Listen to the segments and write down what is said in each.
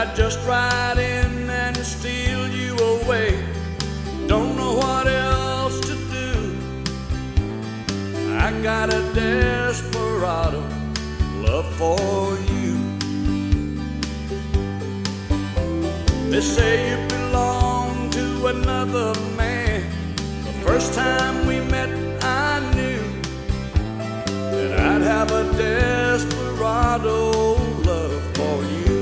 ride just right in and steal you away. Don't know what else to do. I got a desperado love for you. They say you belong to another man. The first time we met I knew that I'd have a desperado love for you.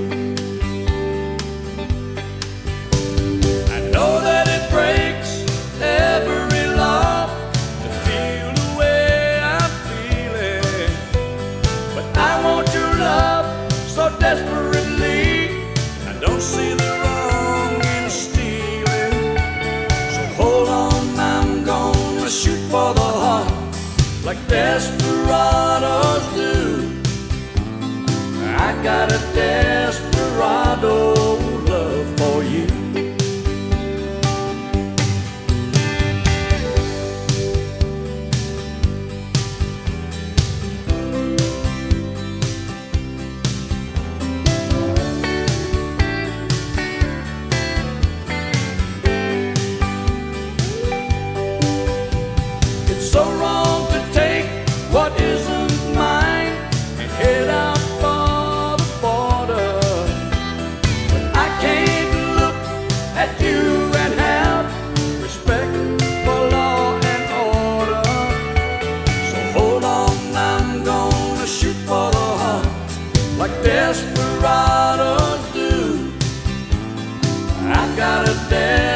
I know that it breaks every love to feel the way I'm feeling, but I want your love so desperately. I don't see the wrong in stealing, so hold on, I'm gonna shoot for the heart like desperados do. I got a desperado love for you. It's so wrong to take what isn't mine and head out for the border, but I can't look at you and have respect for law and order. So hold on, I'm gonna shoot for the heart like desperados do. I got a